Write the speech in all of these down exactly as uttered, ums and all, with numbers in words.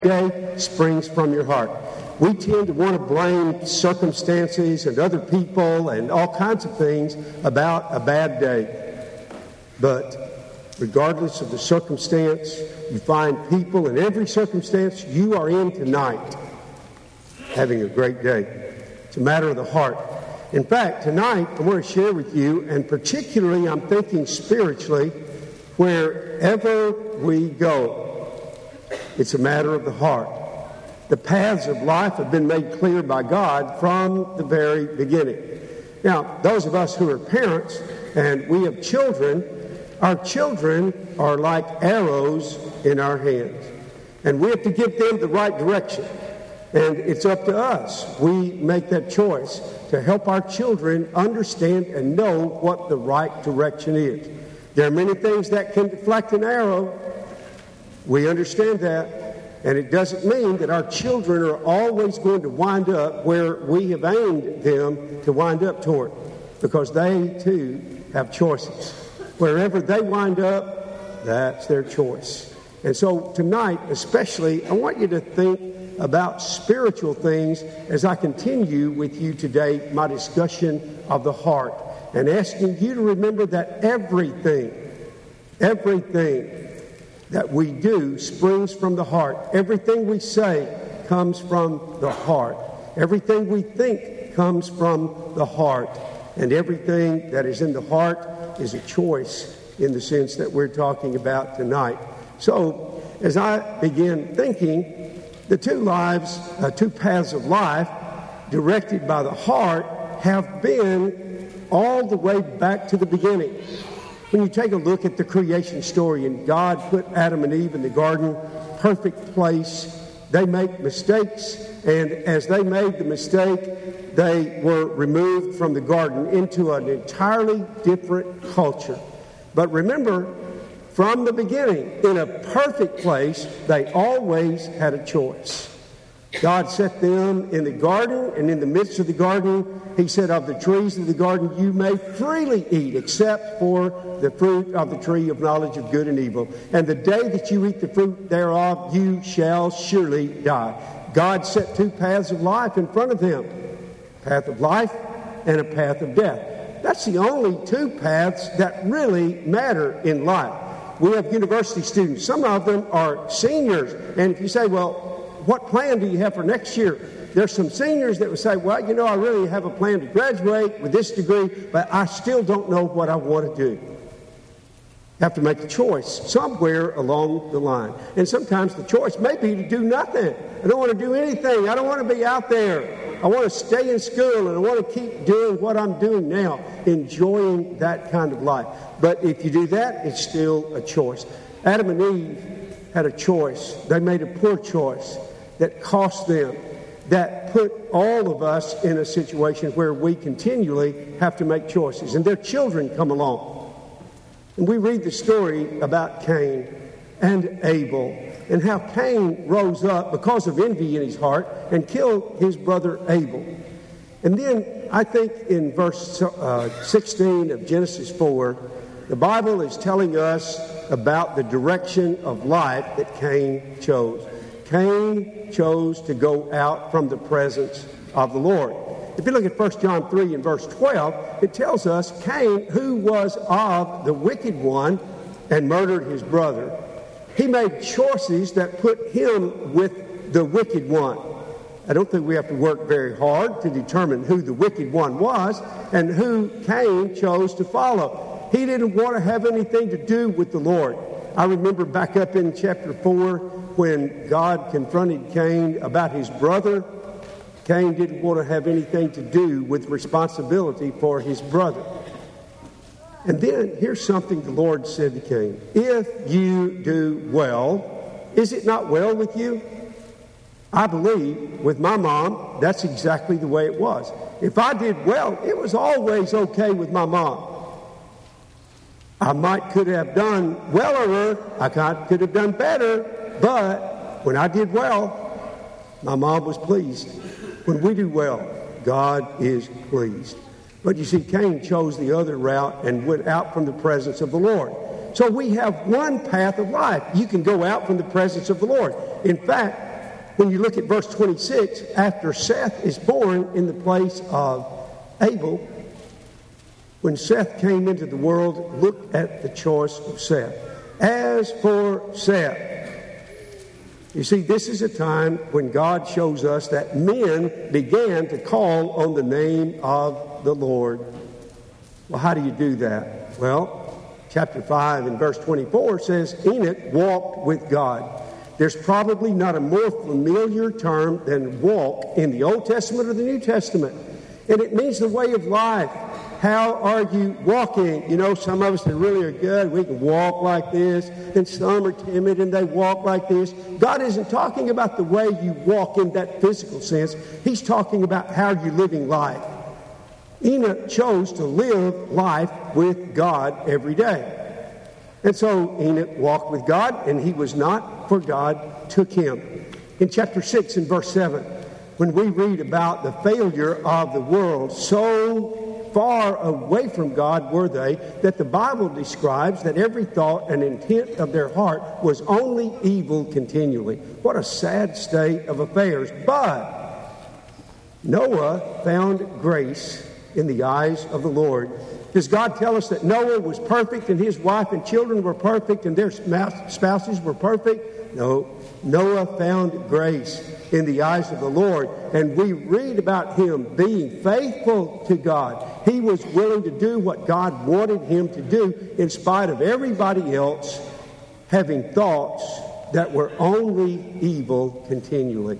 Day springs from your heart. We tend to want to blame circumstances and other people and all kinds of things about a bad day. But regardless of the circumstance, you find people in every circumstance you are in tonight having a great day. It's a matter of the heart. In fact, tonight I want to share with you, and particularly I'm thinking spiritually, wherever we go, it's a matter of the heart. The paths of life have been made clear by God from the very beginning. Now, those of us who are parents and we have children, our children are like arrows in our hands. And we have to give them the right direction. And it's up to us. We make that choice to help our children understand and know what the right direction is. There are many things that can deflect an arrow. We understand that. And it doesn't mean that our children are always going to wind up where we have aimed them to wind up toward, because they, too, have choices. Wherever they wind up, that's their choice. And so tonight, especially, I want you to think about spiritual things as I continue with you today my discussion of the heart, and asking you to remember that everything, everything that we do springs from the heart. Everything we say comes from the heart. Everything we think comes from the heart. And everything that is in the heart is a choice in the sense that we're talking about tonight. So, as I begin thinking, the two lives, uh, two paths of life directed by the heart have been all the way back to the beginning. When you take a look at the creation story, and God put Adam and Eve in the garden, perfect place, they make mistakes, and as they made the mistake, they were removed from the garden into an entirely different culture. But remember, from the beginning, in a perfect place, they always had a choice. God set them in the garden, and in the midst of the garden, he said, of the trees of the garden you may freely eat, except for the fruit of the tree of knowledge of good and evil. And the day that you eat the fruit thereof, you shall surely die. God set two paths of life in front of them, a path of life and a path of death. That's the only two paths that really matter in life. We have university students. Some of them are seniors. And if you say, well, what plan do you have for next year? There's some seniors that would say, well, you know, I really have a plan to graduate with this degree, but I still don't know what I want to do. You have to make a choice somewhere along the line. And sometimes the choice may be to do nothing. I don't want to do anything. I don't want to be out there. I want to stay in school, and I want to keep doing what I'm doing now, enjoying that kind of life. But if you do that, it's still a choice. Adam and Eve had a choice. They made a poor choice that cost them, that put all of us in a situation where we continually have to make choices. And their children come along. And we read the story about Cain and Abel, and how Cain rose up because of envy in his heart and killed his brother Abel. And then I think in verse uh, sixteen of Genesis four, the Bible is telling us about the direction of life that Cain chose. Cain chose to go out from the presence of the Lord. If you look at First John three and verse twelve, it tells us Cain, who was of the wicked one and murdered his brother, he made choices that put him with the wicked one. I don't think we have to work very hard to determine who the wicked one was and who Cain chose to follow. He didn't want to have anything to do with the Lord. I remember back up in chapter four when God confronted Cain about his brother. Cain didn't want to have anything to do with responsibility for his brother. And then here's something the Lord said to Cain. If you do well, is it not well with you? I believe with my mom, that's exactly the way it was. If I did well, it was always okay with my mom. I might could have done wellerer, I could have done better, but when I did well, my mom was pleased. When we do well, God is pleased. But you see, Cain chose the other route and went out from the presence of the Lord. So we have one path of life. You can go out from the presence of the Lord. In fact, when you look at verse twenty-six, after Seth is born in the place of Abel, when Seth came into the world, look at the choice of Seth. As for Seth, you see, this is a time when God shows us that men began to call on the name of the Lord. Well, how do you do that? Well, chapter five and verse twenty-four says, Enoch walked with God. There's probably not a more familiar term than walk in the Old Testament or the New Testament. And it means the way of life. How are you walking? You know, some of us that really are good, we can walk like this, and some are timid and they walk like this. God isn't talking about the way you walk in that physical sense. He's talking about how you're living life. Enoch chose to live life with God every day. And so Enoch walked with God, and he was not, for God took him. In chapter six and verse seven, when we read about the failure of the world, so far away from God were they that the Bible describes that every thought and intent of their heart was only evil continually. What a sad state of affairs. But Noah found grace in the eyes of the Lord. Does God tell us that Noah was perfect and his wife and children were perfect and their spouses were perfect? No. Noah found grace in the eyes of the Lord, and we read about him being faithful to God. He was willing to do what God wanted him to do in spite of everybody else having thoughts that were only evil continually.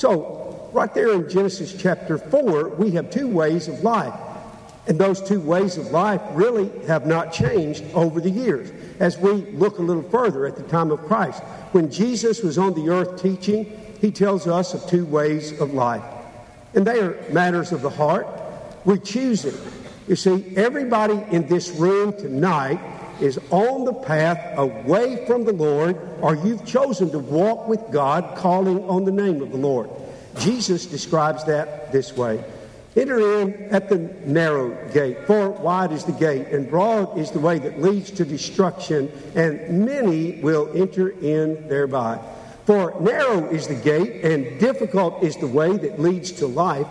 So, right there in Genesis chapter four, we have two ways of life. And those two ways of life really have not changed over the years. As we look a little further at the time of Christ, when Jesus was on the earth teaching, he tells us of two ways of life. And they are matters of the heart. We choose it. You see, everybody in this room tonight is on the path away from the Lord, or you've chosen to walk with God, calling on the name of the Lord. Jesus describes that this way. Enter in at the narrow gate, for wide is the gate, and broad is the way that leads to destruction, and many will enter in thereby. For narrow is the gate, and difficult is the way that leads to life,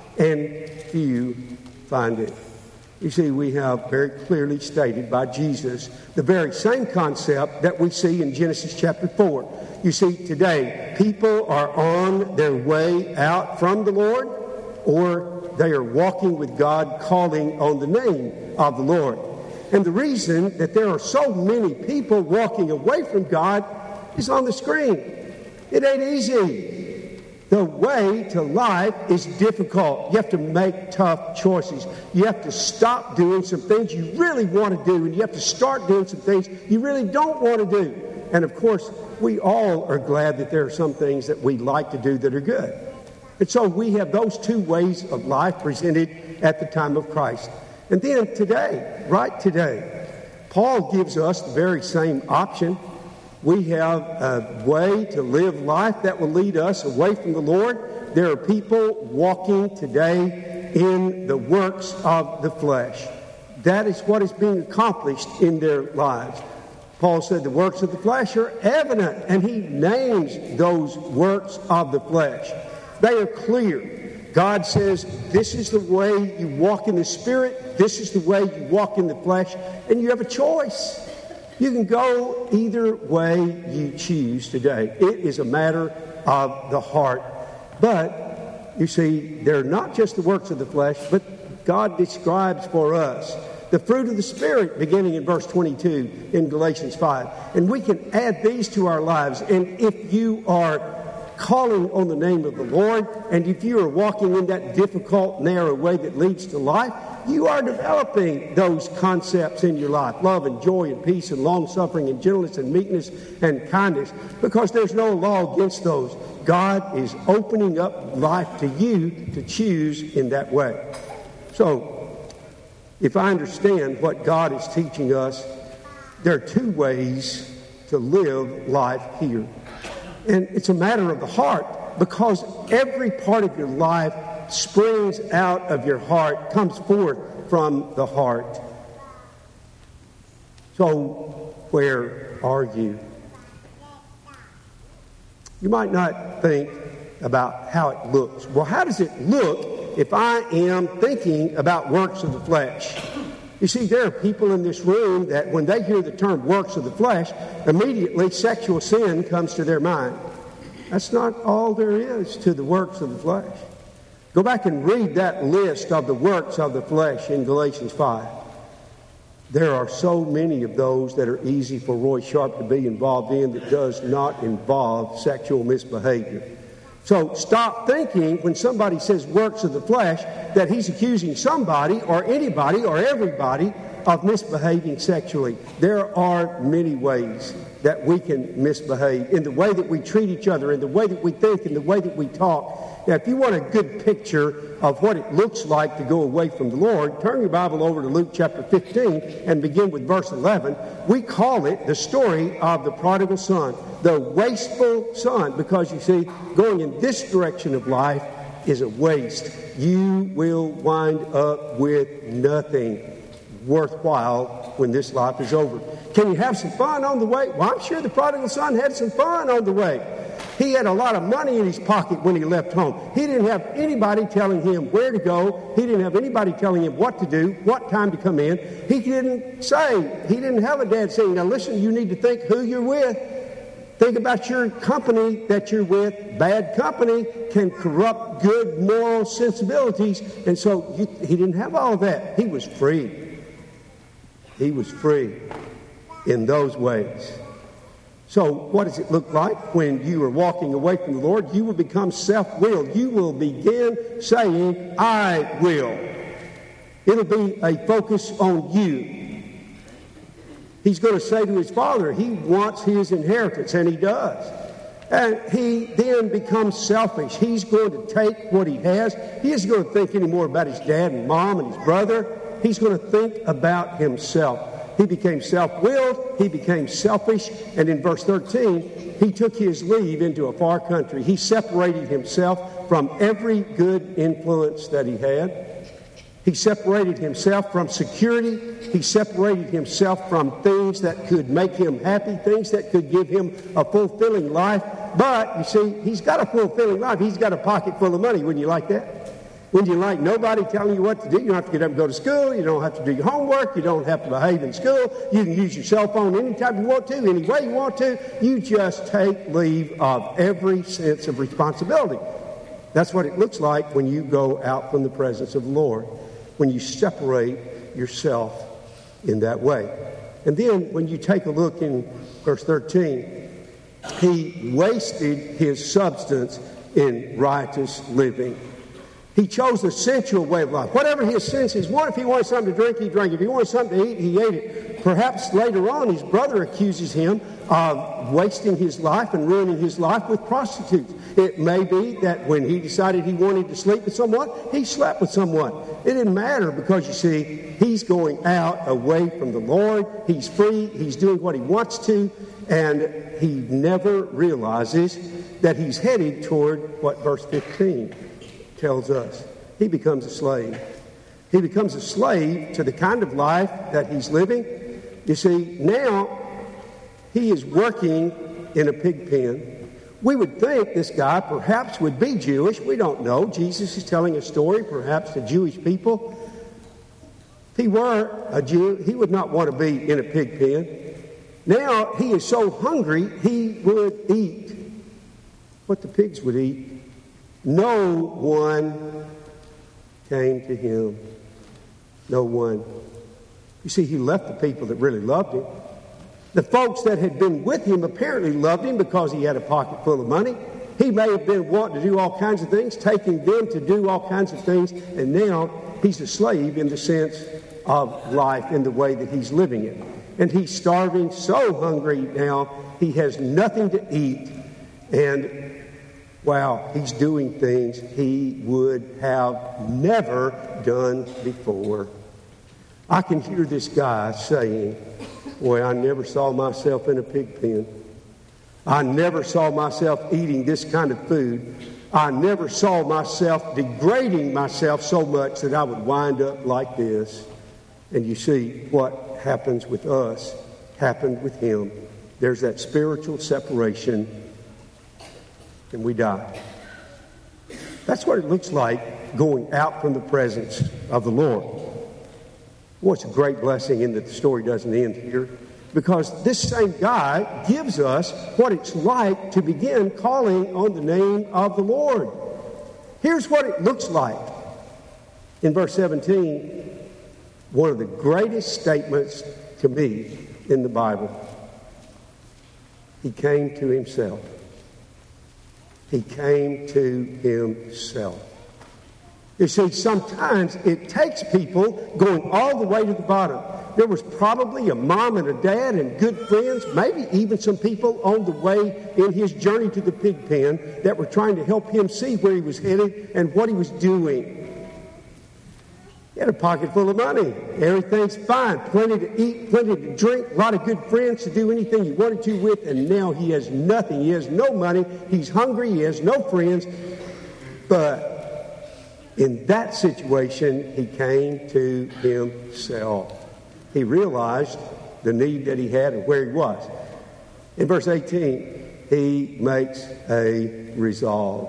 and few find it. You see, we have very clearly stated by Jesus the very same concept that we see in Genesis chapter four. You see, today, people are on their way out from the Lord, or they are walking with God, calling on the name of the Lord. And the reason that there are so many people walking away from God is on the screen. It ain't easy. The way to life is difficult. You have to make tough choices. You have to stop doing some things you really want to do, and you have to start doing some things you really don't want to do. And of course, we all are glad that there are some things that we like to do that are good. And so we have those two ways of life presented at the time of Christ. And then today, right today, Paul gives us the very same option. We have a way to live life that will lead us away from the Lord. There are people walking today in the works of the flesh. That is what is being accomplished in their lives. Paul said the works of the flesh are evident, and he names those works of the flesh. They are clear. God says, this is the way you walk in the Spirit, this is the way you walk in the flesh, and you have a choice. You can go either way you choose today. It is a matter of the heart. But, you see, they're not just the works of the flesh, but God describes for us the fruit of the Spirit, beginning in verse twenty-two in Galatians five. And we can add these to our lives. And if you are calling on the name of the Lord, and if you are walking in that difficult, narrow way that leads to life, you are developing those concepts in your life. Love and joy and peace and long-suffering and gentleness and meekness and kindness, because there's no law against those. God is opening up life to you to choose in that way. So, if I understand what God is teaching us, there are two ways to live life here. And it's a matter of the heart, because every part of your life springs out of your heart, comes forth from the heart. So, where are you? You might not think about how it looks. Well, how does it look if I am thinking about works of the flesh? You see, there are people in this room that when they hear the term works of the flesh, immediately sexual sin comes to their mind. That's not all there is to the works of the flesh. Go back and read that list of the works of the flesh in Galatians five. There are so many of those that are easy for Roy Sharp to be involved in that does not involve sexual misbehavior. So stop thinking when somebody says works of the flesh that he's accusing somebody or anybody or everybody of misbehaving sexually. There are many ways that we can misbehave in the way that we treat each other, in the way that we think, in the way that we talk. Now, if you want a good picture of what it looks like to go away from the Lord, turn your Bible over to Luke chapter fifteen and begin with verse eleven. We call it the story of the prodigal son, the wasteful son, because you see, going in this direction of life is a waste. You will wind up with nothing worthwhile when this life is over. Can you have some fun on the way? Well, I'm sure the prodigal son had some fun on the way. He had a lot of money in his pocket when he left home. He didn't have anybody telling him where to go. He didn't have anybody telling him what to do, what time to come in. He didn't say, he didn't have a dad saying, now listen, you need to think who you're with. Think about your company that you're with. Bad company can corrupt good moral sensibilities. And so you, he didn't have all of that. He was free. He was free in those ways. So what does it look like when you are walking away from the Lord? You will become self-willed. You will begin saying, I will. It'll be a focus on you. He's going to say to his father, he wants his inheritance, and he does. And he then becomes selfish. He's going to take what he has. He isn't going to think anymore about his dad and mom and his brother. He's going to think about himself. He became self-willed, he became selfish, and in verse thirteen, he took his leave into a far country. He separated himself from every good influence that he had. He separated himself from security. He separated himself from things that could make him happy, things that could give him a fulfilling life. But, you see, he's got a fulfilling life. He's got a pocket full of money. Wouldn't you like that? Wouldn't you like nobody telling you what to do? You don't have to get up and go to school. You don't have to do your homework. You don't have to behave in school. You can use your cell phone anytime you want to, any way you want to. You just take leave of every sense of responsibility. That's what it looks like when you go out from the presence of the Lord, when you separate yourself in that way. And then when you take a look in verse thirteen, he wasted his substance in riotous living. He chose the sensual way of life. Whatever his senses wanted, if he wanted something to drink, he drank. If he wanted something to eat, he ate it. Perhaps later on, his brother accuses him of wasting his life and ruining his life with prostitutes. It may be that when he decided he wanted to sleep with someone, he slept with someone. It didn't matter because, you see, he's going out away from the Lord. He's free. He's doing what he wants to. And he never realizes that he's headed toward what verse fifteen tells us. He becomes a slave. He becomes a slave to the kind of life that he's living. You see, now he is working in a pig pen. We would think this guy perhaps would be Jewish. We don't know. Jesus is telling a story perhaps to Jewish people. If he were a Jew, he would not want to be in a pig pen. Now he is so hungry, he would eat what the pigs would eat. No one came to him. No one. You see, he left the people that really loved him. The folks that had been with him apparently loved him because he had a pocket full of money. He may have been wanting to do all kinds of things, taking them to do all kinds of things, and now he's a slave in the sense of life, in the way that he's living it. And he's starving, so hungry now, he has nothing to eat, and wow, he's doing things he would have never done before. I can hear this guy saying, boy, I never saw myself in a pig pen. I never saw myself eating this kind of food. I never saw myself degrading myself so much that I would wind up like this. And you see, what happens with us happened with him. There's that spiritual separation, and we die. That's what it looks like going out from the presence of the Lord. Well, it's a great blessing in that the story doesn't end here, because this same guy gives us what it's like to begin calling on the name of the Lord. Here's what it looks like. In verse seventeen, one of the greatest statements to me in the Bible. He came to himself. He came to himself. You see, sometimes it takes people going all the way to the bottom. There was probably a mom and a dad and good friends, maybe even some people on the way in his journey to the pig pen that were trying to help him see where he was headed and what he was doing. He had a pocket full of money. Everything's fine. Plenty to eat, plenty to drink, a lot of good friends to do anything he wanted to with, and now he has nothing. He has no money. He's hungry. He has no friends. But in that situation, he came to himself. He realized the need that he had and where he was. In verse eighteen, he makes a resolve.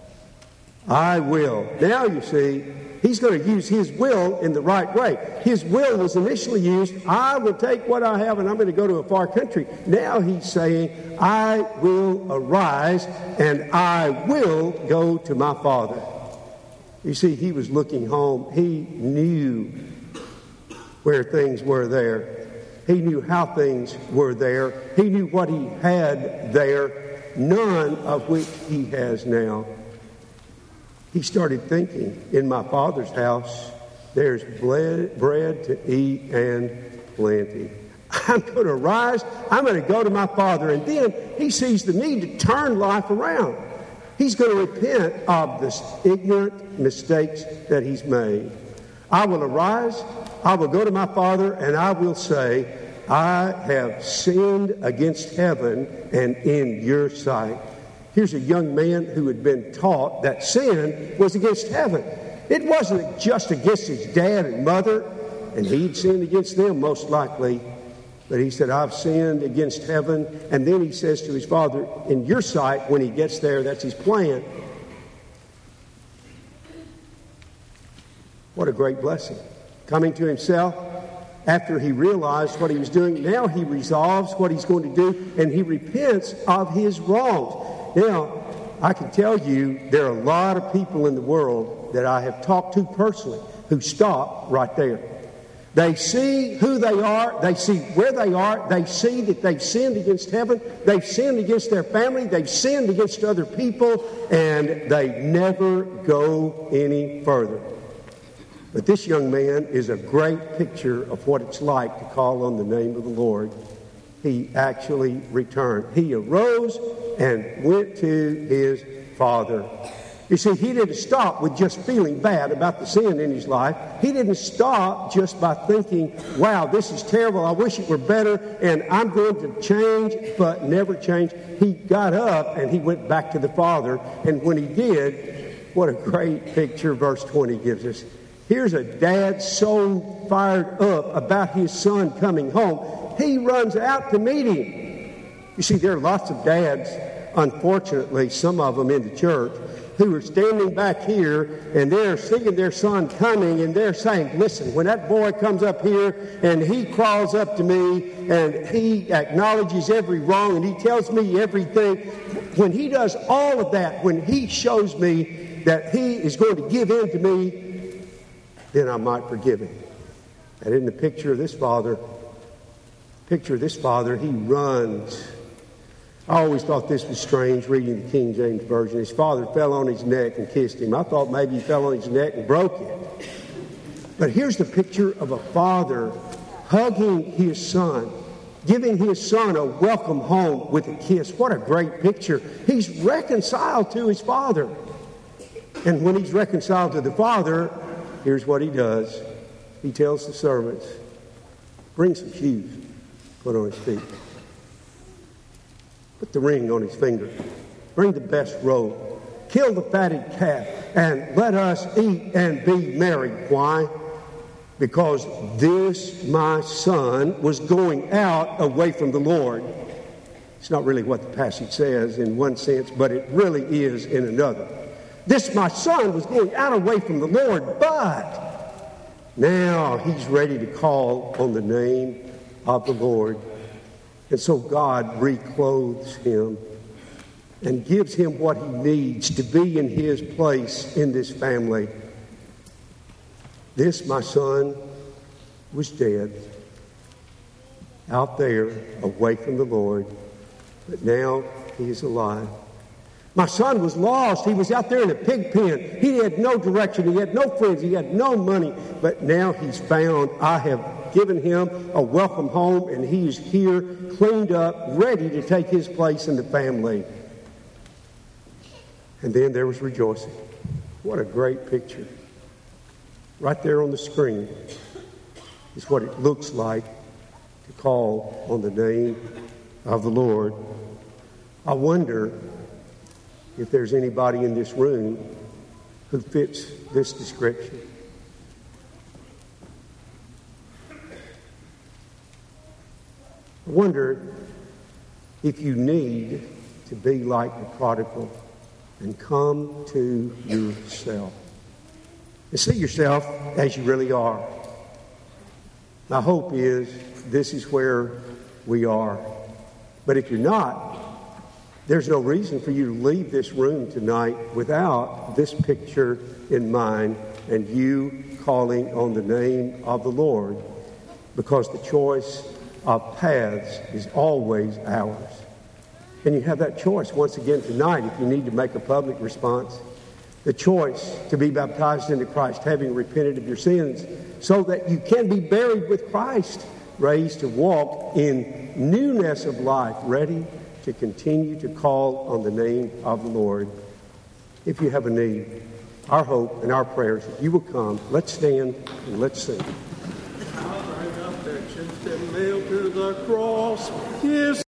I will. Now you see, he's going to use his will in the right way. His will was initially used, I will take what I have and I'm going to go to a far country. Now he's saying, I will arise and I will go to my father. You see, he was looking home. He knew where things were there. He knew how things were there. He knew what he had there, none of which he has now. He started thinking, in my Father's house, there's bread to eat and plenty. I'm going to rise. I'm going to go to my Father. And then he sees the need to turn life around. He's going to repent of the ignorant mistakes that he's made. I will arise, I will go to my Father, and I will say, I have sinned against heaven and in your sight. Here's a young man who had been taught that sin was against heaven. It wasn't just against his dad and mother, and he'd sinned against them most likely. But he said, I've sinned against heaven. And then he says to his father, in your sight, when he gets there, that's his plan. What a great blessing. Coming to himself after he realized what he was doing. Now he resolves what he's going to do, and he repents of his wrongs. Now, I can tell you there are a lot of people in the world that I have talked to personally who stop right there. They see who they are. They see where they are. They see that they've sinned against heaven. They've sinned against their family. They've sinned against other people. And they never go any further. But this young man is a great picture of what it's like to call on the name of the Lord. He actually returned. He arose and went to his father. You see, he didn't stop with just feeling bad about the sin in his life. He didn't stop just by thinking, wow, this is terrible. I wish it were better, and I'm going to change, but never change. He got up and he went back to the Father. And when he did, what a great picture verse twenty gives us. Here's a dad so fired up about his son coming home. He runs out to meet him. You see, there are lots of dads, unfortunately, some of them in the church, who are standing back here and they're seeing their son coming and they're saying, listen, when that boy comes up here and he crawls up to me and he acknowledges every wrong and he tells me everything, when he does all of that, when he shows me that he is going to give in to me, then I might forgive him. And in the picture of this father, picture of this father, he runs. I always thought this was strange reading the King James Version. His father fell on his neck and kissed him. I thought maybe he fell on his neck and broke it. But here's the picture of a father hugging his son, giving his son a welcome home with a kiss. What a great picture. He's reconciled to his father. And when he's reconciled to the father, here's what he does. He tells the servants, bring some shoes, put on his feet. Put the ring on his finger. Bring the best robe. Kill the fatted calf. And let us eat and be merry. Why? Because this, my son, was going out away from the Lord. It's not really what the passage says in one sense, but it really is in another. This my son was going out away from the Lord, but now he's ready to call on the name of the Lord. And so God reclothes him and gives him what he needs to be in his place in this family. This my son was dead, out there away from the Lord, but now he is alive. My son was lost. He was out there in a pig pen. He had no direction. He had no friends. He had no money. But now he's found. I have given him a welcome home, and he is here, cleaned up, ready to take his place in the family. And then there was rejoicing. What a great picture. Right there on the screen is what it looks like to call on the name of the Lord. I wonder if there's anybody in this room who fits this description. I wonder if you need to be like the prodigal and come to yourself and see yourself as you really are. My hope is this is where we are. But if you're not, there's no reason for you to leave this room tonight without this picture in mind and you calling on the name of the Lord, because the choice of paths is always ours. And you have that choice once again tonight if you need to make a public response. The choice to be baptized into Christ, having repented of your sins, so that you can be buried with Christ, raised to walk in newness of life, ready to continue to call on the name of the Lord. If you have a need, our hope and our prayers, if you will come, let's stand and let's sing. Our affections been nailed to the cross. Yes.